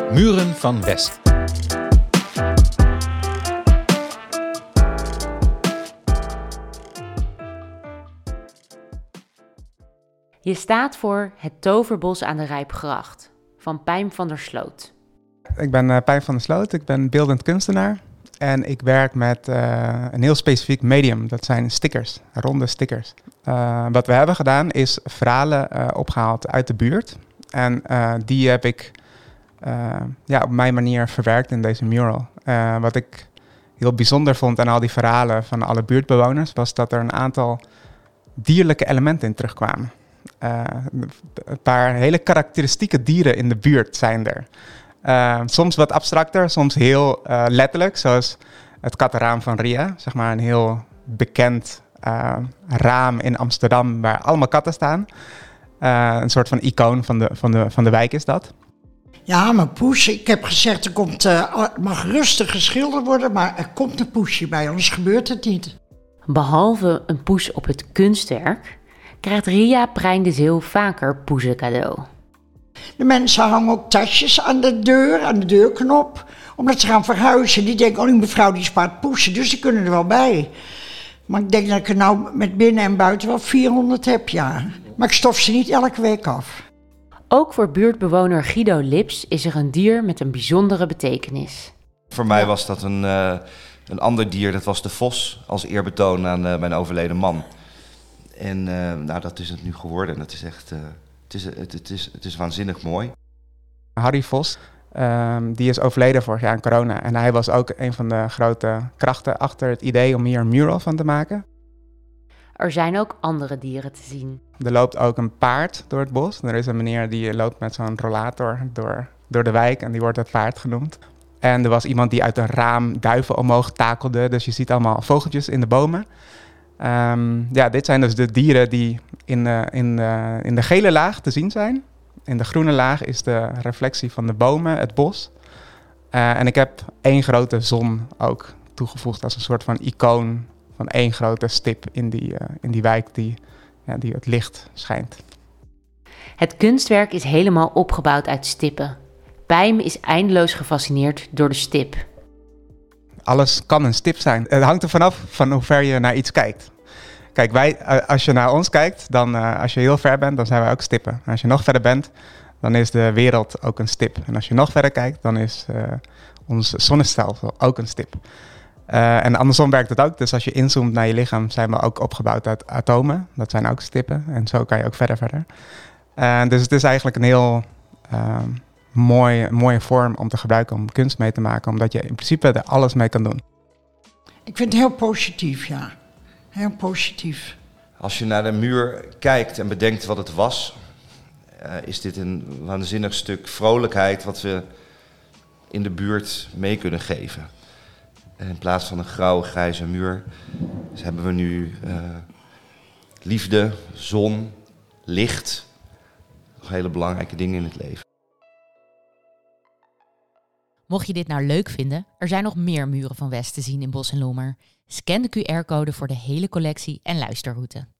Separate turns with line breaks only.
Muren van West.
Je staat voor Het Toverbos aan de Rijpgracht van Pijm van der Sloot.
Ik ben Pijm van der Sloot, ik ben beeldend kunstenaar en ik werk met een heel specifiek medium. Dat zijn stickers, ronde stickers. Wat we hebben gedaan is verhalen opgehaald uit de buurt. En die heb ik op mijn manier verwerkt in deze mural. Wat ik heel bijzonder vond aan al die verhalen van alle buurtbewoners was dat er een aantal dierlijke elementen in terugkwamen. Een paar hele karakteristieke dieren in de buurt zijn er. Soms wat abstracter, soms heel letterlijk, zoals het kattenraam van Ria. Zeg maar een heel bekend raam in Amsterdam waar allemaal katten staan. Een soort van icoon van de wijk is dat.
Ja, maar Poes, ik heb gezegd, het mag rustig geschilderd worden, maar er komt een poesje bij, anders gebeurt het niet.
Behalve een poes op het kunstwerk, krijgt Ria Brein de Zeeuw vaker poezen cadeau.
De mensen hangen ook tasjes aan de deurknop, omdat ze gaan verhuizen. Die denken, die mevrouw die spaart poesen, dus die kunnen er wel bij. Maar ik denk dat ik er nou met binnen en buiten wel 400 heb, ja. Maar ik stof ze niet elke week af.
Ook voor buurtbewoner Guido Lips is er een dier met een bijzondere betekenis.
Voor mij was dat een ander dier, dat was de vos, als eerbetoon aan mijn overleden man. En dat is het nu geworden. En dat is echt, het is waanzinnig mooi.
Harry Vos, die is overleden vorig jaar aan corona. En hij was ook een van de grote krachten achter het idee om hier een mural van te maken.
Er zijn ook andere dieren te zien.
Er loopt ook een paard door het bos. Er is een meneer die loopt met zo'n rollator door de wijk en die wordt het paard genoemd. En er was iemand die uit een raam duiven omhoog takelde. Dus je ziet allemaal vogeltjes in de bomen. Dit zijn dus de dieren die in de gele laag te zien zijn. In de groene laag is de reflectie van de bomen, het bos. En ik heb 1 grote zon ook toegevoegd als een soort van icoon van 1 grote stip in die wijk die het licht schijnt.
Het kunstwerk is helemaal opgebouwd uit stippen. Pijm is eindeloos gefascineerd door de stip.
Alles kan een stip zijn. Het hangt er vanaf van hoe ver je naar iets kijkt. Kijk, als je naar ons kijkt, dan als je heel ver bent, dan zijn wij ook stippen. En als je nog verder bent, dan is de wereld ook een stip. En als je nog verder kijkt, dan is ons zonnestelsel ook een stip. En andersom werkt het ook. Dus als je inzoomt naar je lichaam, zijn we ook opgebouwd uit atomen. Dat zijn ook stippen. En zo kan je ook verder. Dus het is eigenlijk een heel mooie vorm om te gebruiken om kunst mee te maken. Omdat je in principe er alles mee kan doen.
Ik vind het heel positief, ja. Heel positief.
Als je naar de muur kijkt en bedenkt wat het was, is dit een waanzinnig stuk vrolijkheid wat we in de buurt mee kunnen geven. In plaats van een grauwe, grijze muur hebben we nu liefde, zon, licht. Nog hele belangrijke dingen in het leven.
Mocht je dit nou leuk vinden, er zijn nog meer Muren van West te zien in Bos en Lommer. Scan de QR-code voor de hele collectie en luisterroute.